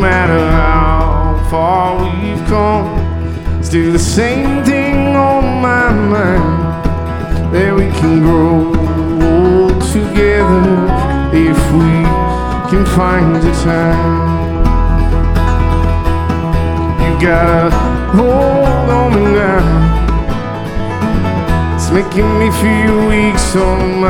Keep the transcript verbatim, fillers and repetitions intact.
matter how far we've come, still the same thing on my mind, that we can grow together if we can find the time. You gotta hold on me now, it's making me feel weak, so am I.